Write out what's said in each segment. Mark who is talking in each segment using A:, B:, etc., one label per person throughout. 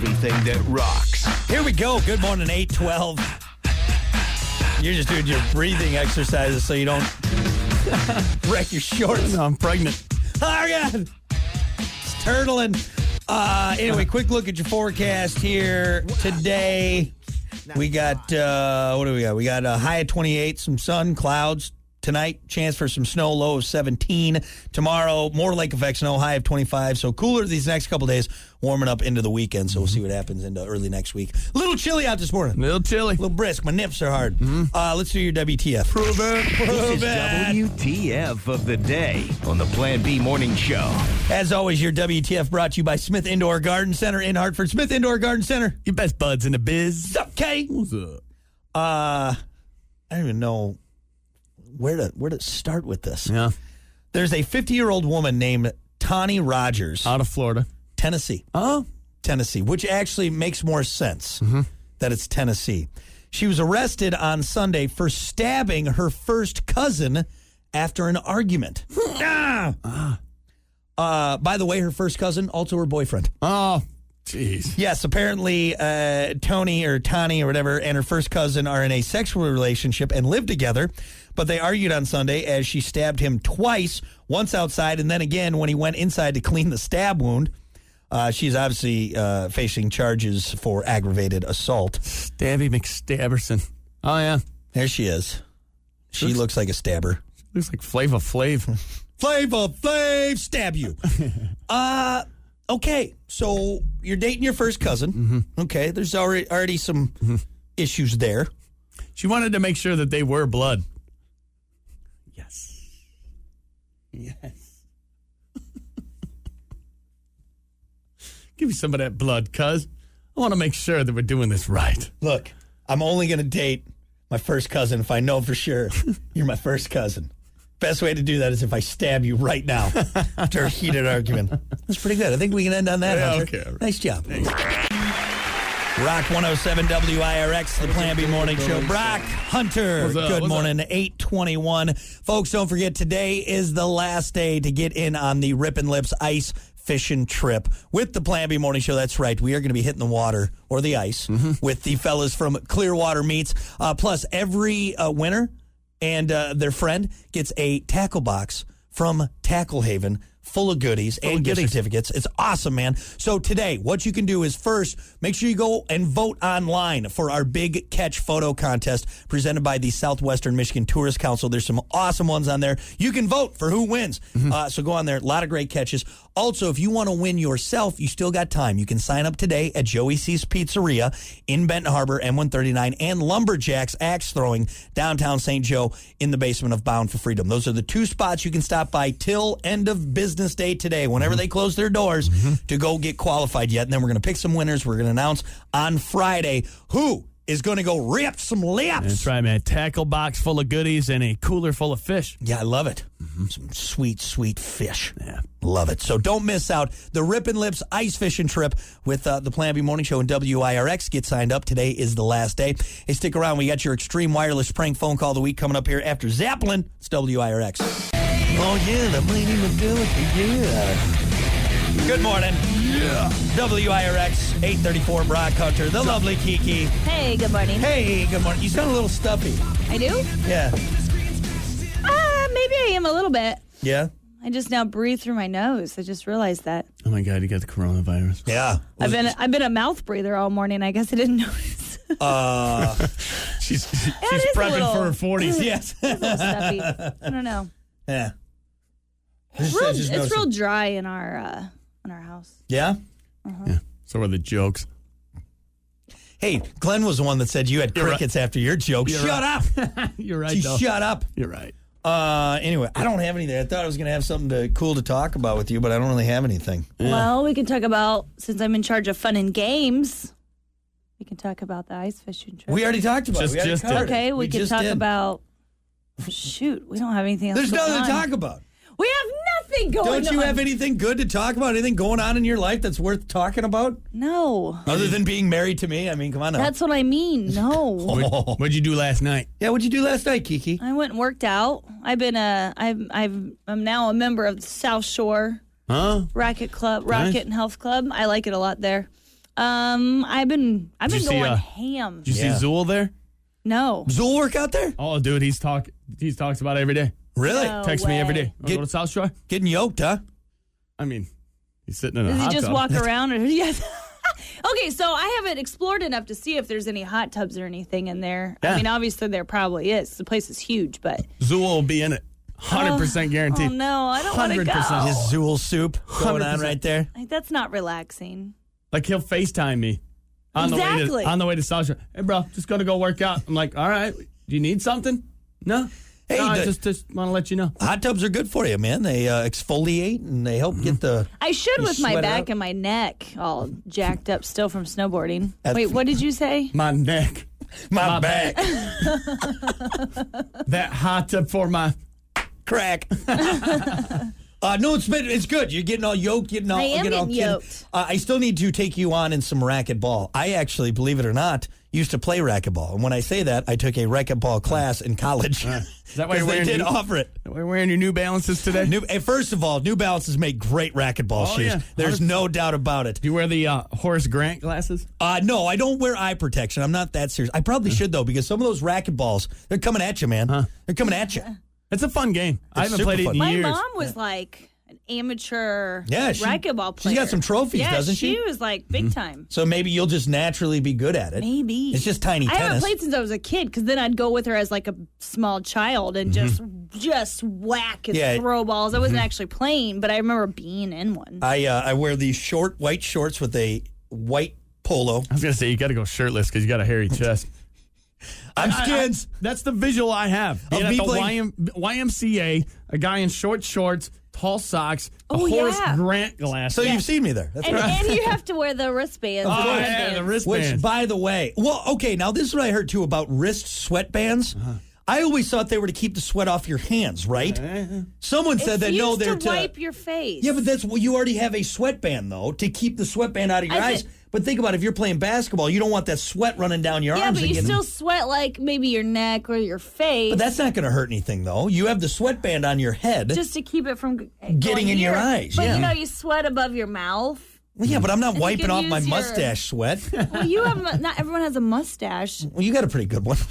A: everything that rocks.
B: Here we go. Good morning, 8:12. You're just doing your breathing exercises so you don't wreck your shorts.
C: No, I'm pregnant.
B: Oh, God. It's turtling. Anyway, quick look at your forecast here today. We got, what do we got? We got a high of 28, some sun, clouds. Tonight, chance for some snow, low of 17. Tomorrow, more lake effect snow, high of 25. So cooler these next couple days, warming up into the weekend. So we'll see what happens into early next week. A little chilly out this morning.
C: A little chilly.
B: A little brisk. My nips are hard. Let's do your WTF.
C: Prove it.
A: This is WTF of the day on the Plan B Morning Show.
B: As always, your WTF brought to you by Smith Indoor Garden Center in Hartford. Smith Indoor Garden Center.
C: Your best buds in the biz.
B: What's up, Kay?
C: What's up?
B: I don't even know where to start with this.
C: Yeah.
B: There's a 50-year-old woman named Tawny Rogers.
C: Out of Florida.
B: Tennessee.
C: Oh.
B: Tennessee, which actually makes more sense that it's Tennessee. She was arrested on Sunday for stabbing her first cousin after an argument. By the way, her first cousin, also her boyfriend.
C: Oh, jeez.
B: Yes, apparently Tony or whatever and her first cousin are in a sexual relationship and live together, but they argued on Sunday as she stabbed him twice, once outside and then again when he went inside to clean the stab wound. She's obviously facing charges for aggravated assault.
C: Stabby McStabberson. Oh, yeah.
B: There she is. She looks like a stabber.
C: Looks like Flava Flav.
B: Flava Flav, stab you. Okay, so you're dating your first cousin. Okay, there's already some issues there.
C: She wanted to make sure that they were blood. Yes. Yes. Give me some of that blood, cuz. I want to make sure that we're doing this right.
B: Look, I'm only going to date my first cousin if I know for sure you're my first cousin. Best way to do that is if I stab you right now after a heated argument. That's pretty good. I think we can end on that.
C: Yeah,
B: Hunter.
C: okay.
B: Nice job. Thanks. Rock 107 WIRX, the Plan B Morning Show. Brock, Hunter, good morning, 8:21. Folks, don't forget, today is the last day to get in on the Rippin' Lips ice fishing trip with the Plan B Morning Show. That's right. We are going to be hitting the water or the ice with the fellas from Clearwater Meats. Plus, every winner and their friend gets a tackle box from Tackle Haven full of goodies and gift certificates. It's awesome, man. So today, what you can do is first, make sure you go and vote online for our Big Catch photo contest presented by the Southwestern Michigan Tourist Council. There's some awesome ones on there. You can vote for who wins. So go on there. A lot of great catches. Also, if you want to win yourself, you still got time. You can sign up today at Joey C's Pizzeria in Benton Harbor, M139, and Lumberjacks Axe Throwing, downtown St. Joe, in the basement of Bound for Freedom. Those are the two spots you can stop by till end of business day today, whenever they close their doors, to go get qualified yet. And then we're going to pick some winners. We're going to announce on Friday who is going to go rip some lips.
C: That's right, man. Tackle box full of goodies and a cooler full of fish.
B: Yeah, I love it. Some sweet, sweet fish.
C: Yeah.
B: Love it. So don't miss out. The Rippin' Lips ice fishing trip with the Plan B Morning Show and WIRX. Get signed up. Today is the last day. Hey, stick around. We got your extreme wireless prank phone call of the week coming up here after Zeppelin. It's WIRX. Oh, yeah, the Lady Mobility. Yeah. Good morning. Yeah. WIRX 834 Brock Hunter, the lovely Kiki.
D: Hey, good morning.
B: Hey, good morning. You sound a little stuffy.
D: I do?
B: Yeah.
D: Maybe I am a little bit.
B: Yeah?
D: I just now breathe through my nose. I just realized that.
C: Oh, my God, you got the coronavirus.
B: Yeah.
D: I've been a mouth breather all morning. I guess I didn't notice.
C: She's
D: is
C: prepping for her 40s. Yes.
D: It's a little stuffy. I don't know.
B: Yeah.
D: It's real dry in our house.
B: Yeah?
C: Yeah. So are the jokes.
B: Hey, Glenn was the one that said you had crickets after your joke. Shut up.
C: You're right, though.
B: Shut up.
C: You're right.
B: Anyway, I don't have anything. I thought I was going to have something cool to talk about with you, but I don't really have anything.
C: Yeah.
D: Well, we can talk about, since I'm in charge of fun and games, we can talk about the ice fishing trip.
B: We already talked about it.
D: Okay, we can talk about, shoot, we don't have anything else
B: There's
D: going
B: nothing
D: on.
B: to talk about.
D: We have nothing going on.
B: Don't you have anything good to talk about? Anything going on in your life that's worth talking about?
D: No.
B: Other than being married to me? I mean, come on now.
D: That's what I mean. No.
C: What'd you do last night?
B: Yeah, what'd you do last night, Kiki?
D: I went and worked out. I'm now a member of the South Shore Racket and Health Club. I like it a lot there. I've been
C: see,
D: going ham.
C: Did you see Zool there?
D: No.
B: Zool work out there?
C: Oh, dude, he talks about it every day.
B: Really?
D: No
C: Texts me every
D: way.
C: day. Wanna go to South Shore?
B: Getting yoked, huh?
C: I mean, he's sitting in a
D: Does he
C: hot
D: just
C: tub.
D: walk around? Or, yes. Okay, so I haven't explored enough to see if there's any hot tubs or anything in there.
C: Yeah.
D: I mean, obviously there probably is. The place is huge, but
C: Zool will be in it. 100% guaranteed.
D: oh no, I don't want to
C: 100%.
B: His
D: go.
B: Zool soup going on
C: 100%.
B: right there.
D: Like, that's not relaxing.
C: Like he'll FaceTime me on
D: Exactly.
C: the way to South Shore. Hey, bro, just gonna go work out. I'm like, all right. Do you need something? No.
B: Hey,
C: no, I
B: the-
C: just want to let you know.
B: Hot tubs are good for you, man. They exfoliate and they help get the.
D: I should
B: You
D: with my
B: sweat it
D: back
B: out?
D: and my neck all jacked up still from snowboarding.
B: That's-
D: Wait, what did you say?
C: My neck.
B: My back.
C: That hot tub for my.
B: Crack. No, it's good. You're getting all yoked, getting all.
D: I am
B: getting all
D: getting
B: kid-
D: yoked.
B: I still need to take you on in some racquetball. I actually, believe it or not, used to play racquetball, and when I say that, I took a racquetball class in college.
C: Is that why you're
B: Because they
C: wearing
B: did
C: new-
B: offer it.
C: We're wearing your New Balances today.
B: First of all, New Balances make great racquetball
C: Oh,
B: shoes.
C: yeah.
B: There's no doubt about it.
C: Do you wear the Horace Grant glasses?
B: No, I don't wear eye protection. I'm not that serious. I probably should, though, because some of those racquetballs, they're coming at you, man. They're coming at you.
C: It's a fun game. I haven't
B: super
C: played it
B: fun.
C: in
D: My
C: years.
D: mom was like an amateur
B: Yeah,
D: racquetball player.
B: she's got some trophies,
D: yeah,
B: doesn't she?
D: She was like big time.
B: So maybe you'll just naturally be good at it.
D: Maybe.
B: It's just tiny
D: I haven't
B: tennis.
D: played since I was a kid because then I'd go with her as like a small child and just whack and
B: Yeah.
D: throw balls. I wasn't actually playing, but I remember being in one.
B: I wear these short white shorts with a white polo.
C: I was going to say, you got to go shirtless because you got a hairy chest.
B: I'm skins.
C: That's the visual I have. Being at
B: me
C: the
B: playing-
C: YMCA, a guy in short shorts, tall socks, a
D: Oh,
C: Horace
D: yeah.
C: Grant glass.
B: So you've seen me there. That's
D: and,
B: right.
D: and you have to wear the wristbands.
C: Oh,
D: the
C: yeah,
D: wristbands.
C: the wristbands.
B: Which, by the way, well, okay, now this is what I heard too about wrist sweatbands. I always thought they were to keep the sweat off your hands, right? Someone said
D: It's
B: that no,
D: used
B: they're
D: to wipe your face.
B: Yeah, but that's well, you already have a sweatband though to keep the sweatband out of your
D: I
B: eyes.
D: did-
B: But think about it, if you're playing basketball, you don't want that sweat running down your
D: yeah,
B: arms.
D: but
B: and
D: you
B: getting-
D: still sweat like maybe your neck or your face.
B: But that's not going to hurt anything though. You have the sweatband on your head.
D: just to keep it from
B: Getting
D: going
B: in your
D: here.
B: eyes,
D: But
B: yeah.
D: you know, you sweat above your mouth.
B: Well, yeah, but I'm not
D: you
B: wiping
D: can
B: off my
D: use your-
B: mustache sweat.
D: Well, you have not everyone has a mustache.
B: Well, you got a pretty good one.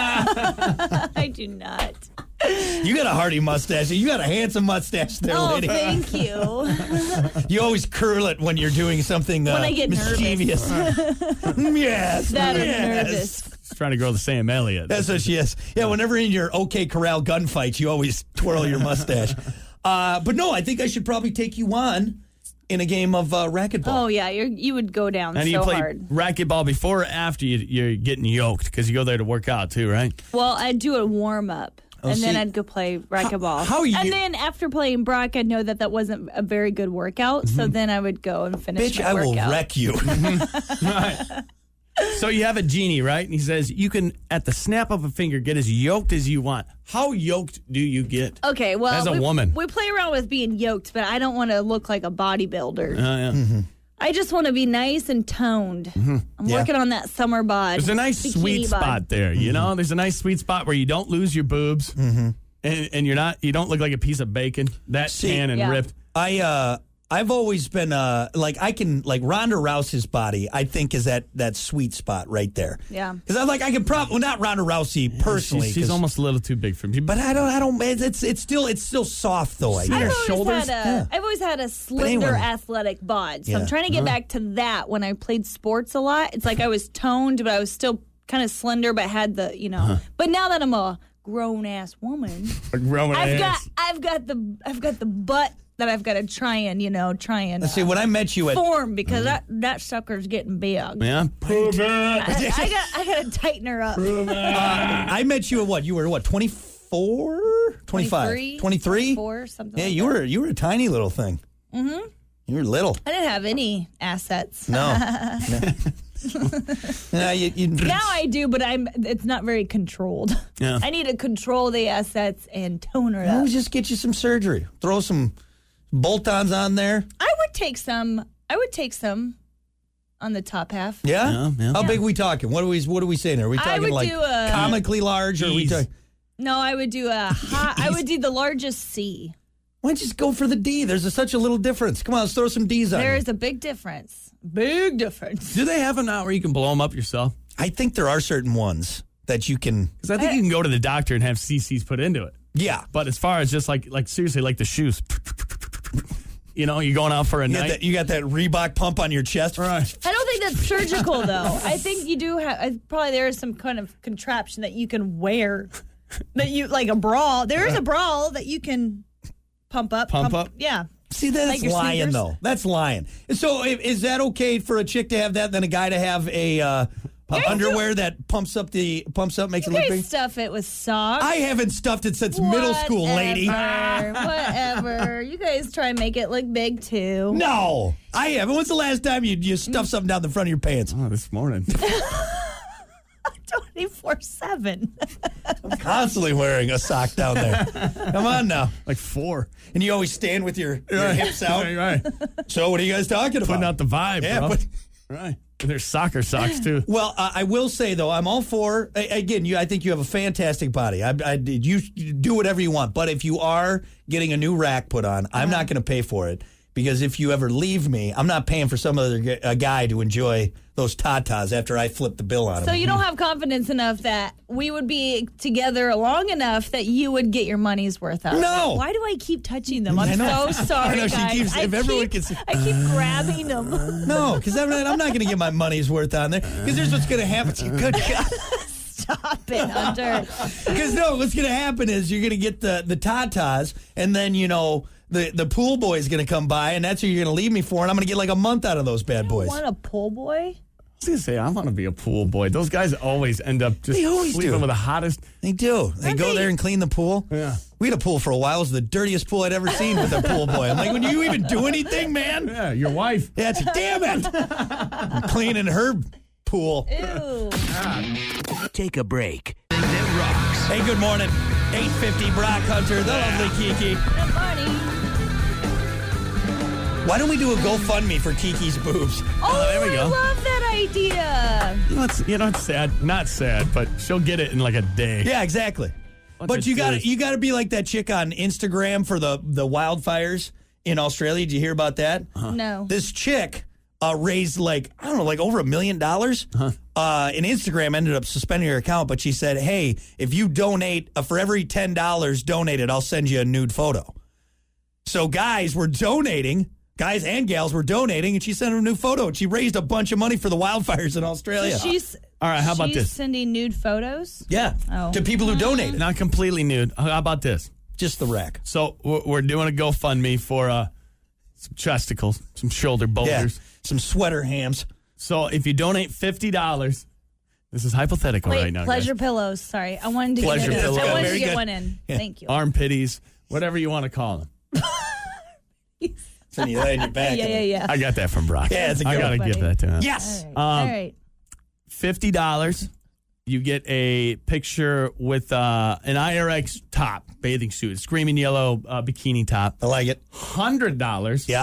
D: I do not.
B: You got a hearty mustache. You got a handsome mustache there,
D: Oh,
B: lady.
D: thank you.
B: You always curl it when you're doing something
D: When I get
B: mischievous. Yes.
D: That I'm
B: yes.
D: nervous.
C: He's trying to grow the Sam Elliott.
B: That's what she is. Yeah, whenever in your OK Corral gunfights, you always twirl your mustache. But no, I think I should probably take you on in a game of racquetball.
D: Oh yeah, you would go down
C: And
D: so
C: you play
D: hard.
C: racquetball before or after you're getting yoked because you go there to work out too, right?
D: Well, I'd do a warm up. And then
B: see,
D: I'd go play racquetball.
B: how you-
D: And then after playing Brock, I'd know that wasn't a very good workout. So then I would go and finish
B: Bitch,
D: my
B: I will
D: workout.
B: wreck you.
C: So you have a genie, right? And he says you can, at the snap of a finger, get as yoked as you want. How yoked do you get?
D: Okay, well,
C: As a woman.
D: we play around with being yoked, but I don't want to look like a bodybuilder.
C: Yeah.
D: I just want to be nice and toned. I'm
B: Yeah.
D: working on that summer bod.
C: There's a nice
D: bikini
C: sweet
D: bod.
C: spot there, you know? There's a nice sweet spot where you don't lose your boobs and you don't look like a piece of bacon, that tan and
D: Yeah.
C: ripped.
B: I've always been I can Ronda Rousey's body. I think is that sweet spot right there.
D: Yeah.
B: because I could probably not Ronda Rousey personally.
C: She's
B: 'cause-
C: almost a little too big for me.
B: But I don't. It's still soft though. I
C: See
B: guess.
C: her
D: I've
C: shoulders?
D: always had a slender
B: anyway.
D: athletic bod. So
B: Yeah.
D: I'm trying to get back to that when I played sports a lot. It's like I was toned, but I was still kind of slender, but had the, But now that I'm a grown ass woman,
C: Roman
D: I've
C: ass.
D: got the butt that I've got to try and
B: See, when I met you at
D: form because that sucker's getting big.
C: Yeah.
D: I got to tighten her up.
B: I met you at what? You were what? 24? 25? 23?
D: 24, something
B: Yeah,
D: like
B: you
D: that.
B: were a tiny little thing. Mm-hmm. You were little.
D: I didn't have any assets.
B: No. no. You,
D: Now I do, but it's not very controlled.
C: Yeah.
D: I need to control the assets and tone her
B: Why
D: up.
B: don't just get you some surgery? Throw some bolt-ons on there.
D: I would take some on the top half.
B: Yeah.
C: Yeah.
B: How big are we talking? What are we saying? Are we
D: I
B: talking
D: would
B: like
D: do a-
B: comically large, or are we
C: Ease.
B: talking?
D: No, I would do I would do the largest C.
B: Why don't you just go for the D? There's such a little difference. Come on, let's throw some D's on.
D: There
B: it.
D: is a big difference. Big difference.
C: Do they have them now where you can blow them up yourself?
B: I think there are certain ones that you can.
C: Because I think you can go to the doctor and have CCs put into it.
B: Yeah.
C: But as far as just like seriously, like the shoes, you know, you're going out for a night.
B: You got that Reebok pump on your chest.
C: Right.
D: I don't think that's surgical, though. I think you do have, probably there is some kind of contraption that you can wear, that you, like a bra. There is a bra that you can pump up. Yeah.
B: See, that's
D: like
B: lying,
D: sneakers?
B: though. That's lying. So is that okay for a chick to have that, than a guy to have a underwear that pumps up, makes it look
D: You
B: big?
D: stuff it with socks.
B: I haven't stuffed it since middle school, lady.
D: Whatever. You guys try and make it look big, too.
B: No, I haven't. When's the last time you stuffed something down the front of your pants?
C: Oh, this morning.
D: 24/7.
B: I'm constantly wearing a sock down there. Come on now.
C: Like 4.
B: And you always stand with your hips out.
C: Right.
B: So what are you guys talking about?
C: Putting out the vibe,
B: Yeah,
C: bro.
B: but...
C: Right. And there's soccer socks, too.
B: Well, I will say, though, I'm all for, again, I think you have a fantastic body. You do whatever you want. But if you are getting a new rack put on, I'm not going to pay for it. Because if you ever leave me, I'm not paying for some other guy to enjoy those tatas after I flip the bill on him.
D: So you don't have confidence enough that we would be together long enough that you would get your money's worth out of
B: No.
D: it. Why do I keep touching them? I'm
B: I know.
D: so sorry,
B: I know, she
D: guys.
B: keeps- if everyone can see-
D: I keep grabbing them.
B: No, because I'm not going to get my money's worth on there. Because here's what's going to happen to you. Good God.
D: Stop it, Hunter.
B: Because, no, what's going to happen is you're going to get the tatas, and then, you know, the pool boy is going to come by, and that's who you're going to leave me for, and I'm going to get like a month out of those bad boys.
D: Want a pool boy?
C: I was going to say, I want to be a pool boy. Those guys always end up just
B: They always
C: sleeping
B: do.
C: with the hottest.
B: They do. They go there and clean the pool.
C: Yeah.
B: We had a pool for a while. It was the dirtiest pool I'd ever seen with a pool boy. I'm like, when you even do anything, man?
C: Yeah, your wife.
B: Yeah, damn it. I'm cleaning her pool.
D: Ew.
A: Take a break. That rocks.
B: Hey, good morning. 8:50, Brock Hunter, the lovely Kiki.
D: Good morning.
B: Why don't we do a GoFundMe for Kiki's boobs?
D: Oh,
C: there we go.
D: I love that idea.
C: It's sad. Not sad, but she'll get it in like a day.
B: Yeah, exactly. But you got to be like that chick on Instagram for the wildfires in Australia. Did you hear about that?
D: No.
B: This chick raised like over $1 million. And Instagram ended up suspending her account, but she said, "Hey, if you donate for every $10 donated, I'll send you a nude photo." So guys and gals were donating, and she sent her a new photo. And she raised a bunch of money for the wildfires in Australia.
D: So she's
C: All right, how about this?
D: Sending nude photos?
B: Yeah,
D: Oh.
B: to people who donated.
C: Not completely nude. How about this?
B: Just the rack.
C: So we're doing a GoFundMe for some chesticles, some shoulder
B: Yeah,
C: boulders.
B: some sweater hams.
C: So if you donate $50, this is hypothetical right now,
D: pleasure
C: guys.
D: pillows. Sorry, I wanted to
C: Pleasure
D: get,
C: pillows.
D: I wanted
B: Very
D: to get
B: good.
D: one in.
B: Yeah.
D: Thank you.
C: Armpitties, whatever you want to call them.
B: Send you that in your back.
D: Yeah.
C: I got that from Brock.
B: Yeah, it's a
C: I
B: good
C: got to
D: one.
C: give that to him.
B: Yes.
D: All right.
C: $50, you get a picture with an IRX top, bathing suit, screaming yellow bikini top.
B: I like it.
C: $100,
B: Yeah.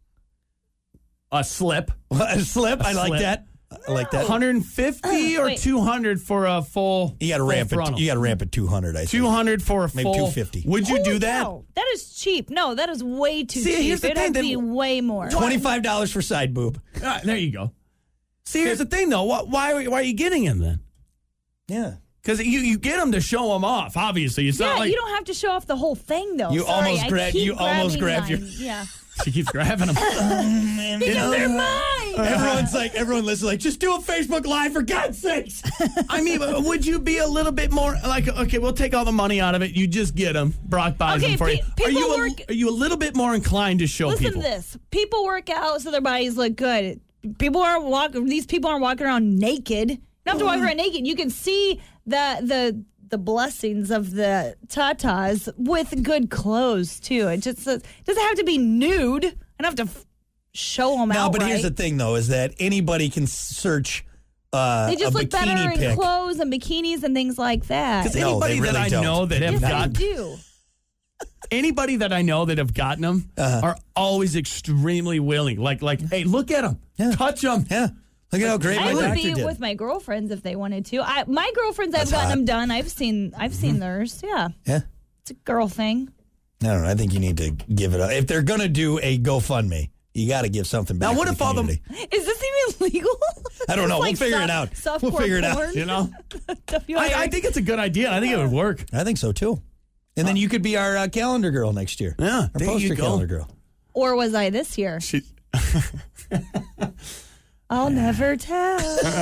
C: a slip.
B: A slip. I like
C: slip.
B: that. I like that.
C: 150 or
D: Wait.
C: 200 for a full.
B: You got to
C: full
B: ramp it.
C: frontal.
B: You got to ramp it 200. I think.
C: 200 for a
B: Maybe
C: full.
B: 250.
C: Would you do
D: Holy
C: that?
D: cow, that is cheap. No, that is way too
C: See,
D: cheap.
C: here's the
D: It'd
C: thing,
D: have to
C: then-
D: be way more.
B: $25 for side boob.
C: There you go. See, here's the thing, though. Why are you getting him then?
B: Yeah.
C: Because you get them to show them off. Obviously, it's not
D: Yeah,
C: like
D: you don't have to show off the whole thing, though.
B: You
D: Sorry,
B: almost
D: I
B: grabbed-
D: keep
B: you almost
D: grabbing
B: grabbed your-
D: mine. Yeah.
C: she keeps grabbing them.
D: Because they're mine.
B: Everyone listens like, just do a Facebook Live for God's sakes.
C: I mean, would you be a little bit more like, okay, we'll take all the money out of it. You just get them. Brock buys
D: Okay,
C: them for you.
D: people
C: Are you a little bit more inclined to show
D: Listen
C: people?
D: to this. People work out so their bodies look good. These people aren't walking around naked. You don't have to walk around naked. You can see the blessings of the tatas with good clothes too. It just doesn't have to be nude. I don't have to show them
B: No,
D: out.
B: but here's the thing, though, is that anybody can search
D: They just
B: a
D: look better
B: bikini
D: in
B: pic.
D: clothes and bikinis and things like that.
C: Because
B: No,
C: anybody
B: they really
C: that I
B: don't.
C: know that have
D: Yes, they
C: got
D: do.
C: anybody that I know that have gotten them are always extremely willing. Like, hey, look at them,
B: Yeah.
C: touch them.
B: Yeah. Look at how great
D: I
B: my
D: would
B: doctor
D: be
B: did.
D: with my girlfriends if they wanted to. My girlfriends, I've
B: That's
D: gotten
B: hot.
D: them done. I've seen theirs. Yeah,
B: Yeah.
D: it's a girl thing.
B: I don't know. I think you need to give it up. If they're going to do a GoFundMe, You got to give something back.
C: Now, what
B: to
C: if
B: the
C: all them-
B: community.
D: Is this even legal?
B: I don't know.
D: Like
B: We'll figure it out. We'll
D: softcore
B: figure it out.
D: porn?
C: You know?
D: WIRX.
C: I think it's a good idea. I think it would work.
B: I think so too. And then you could be our calendar girl next year.
C: Yeah,
B: our
C: there
B: poster
C: you go.
B: calendar girl.
D: Or was I this year?
C: She,
D: I'll never tell.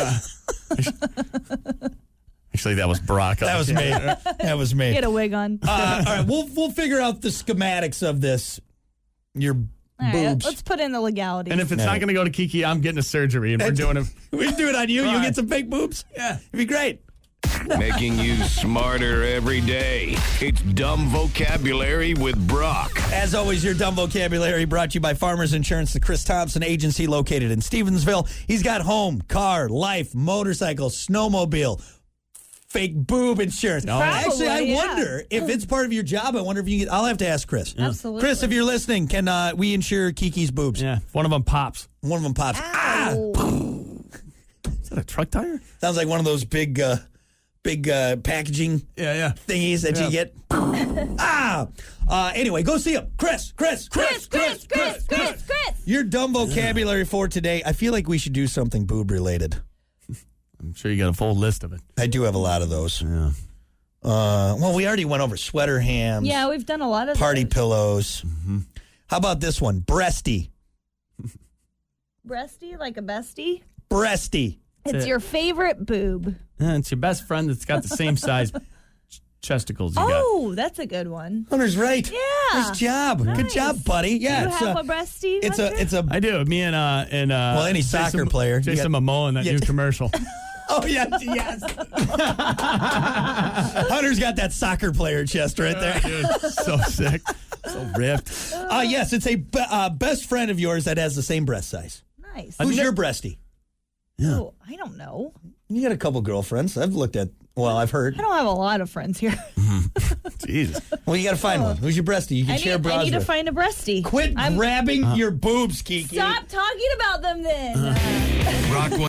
C: actually, that was Barack.
B: That was me. That was me.
D: Get a wig on.
B: All right, we'll figure out the schematics of this. Your
D: All right,
B: boobs.
D: let's put in the legalities.
C: And if it's not going to go to Kiki, I'm getting a surgery, and we're doing it.
B: We do it on you. You
C: Right.
B: get some fake boobs.
C: Yeah.
B: It'd be great.
A: Making you smarter every day. It's Dumb Vocabulary with Brock.
B: As always, your dumb vocabulary brought to you by Farmers Insurance, the Chris Thompson Agency located in Stevensville. He's got home, car, life, motorcycle, snowmobile, fake boob insurance.
C: No.
B: Actually, I
D: Probably, yeah.
B: wonder if it's part of your job. I wonder if you can get. I'll have to ask Chris.
D: Absolutely.
B: Chris, if you're listening, can we insure Kiki's boobs?
C: Yeah, if one of them pops.
B: One of them pops. Ah!
D: Ow.
C: Is that a truck tire?
B: Sounds like one of those big packaging
C: Yeah.
B: thingies that you get. Anyway, go see him. Chris.
D: Chris.
B: Your dumb vocabulary for today. I feel like we should do something boob related.
C: I'm sure you got a full list of it.
B: I do have a lot of those.
C: Yeah.
B: Well, we already went over sweater hams,
D: Yeah, we've done a lot of
B: party
D: those.
B: pillows. How about this one? Breasty.
D: Breasty, like a bestie.
B: Breasty.
D: It's your favorite boob.
C: Yeah, it's your best friend that's got the same size chesticles you got.
D: Oh, that's a good one.
B: Hunter's right.
D: Yeah.
B: Nice job. Good
D: Nice.
B: job, buddy. Yeah,
D: Do you have a breasty?
B: it's a
C: I do. Me and
B: Well, any soccer player. You
C: Jason
B: got-
C: Momoa in that
B: Yeah.
C: new commercial.
B: Oh, yes. Hunter's got that soccer player chest right there.
C: Dude, so sick. So ripped.
B: Yes, it's a best friend of yours that has the same breast size.
D: Nice.
B: Who's your breasty?
D: Oh, I don't know.
B: You got a couple girlfriends. I've heard.
D: I don't have a lot of friends here.
C: Jesus.
B: Well, you got to find one. Who's your breasty? You can share bras
D: I need to
B: with.
D: find a breasty.
B: Quit grabbing your boobs, Kiki.
D: Stop talking about them then.
A: Rock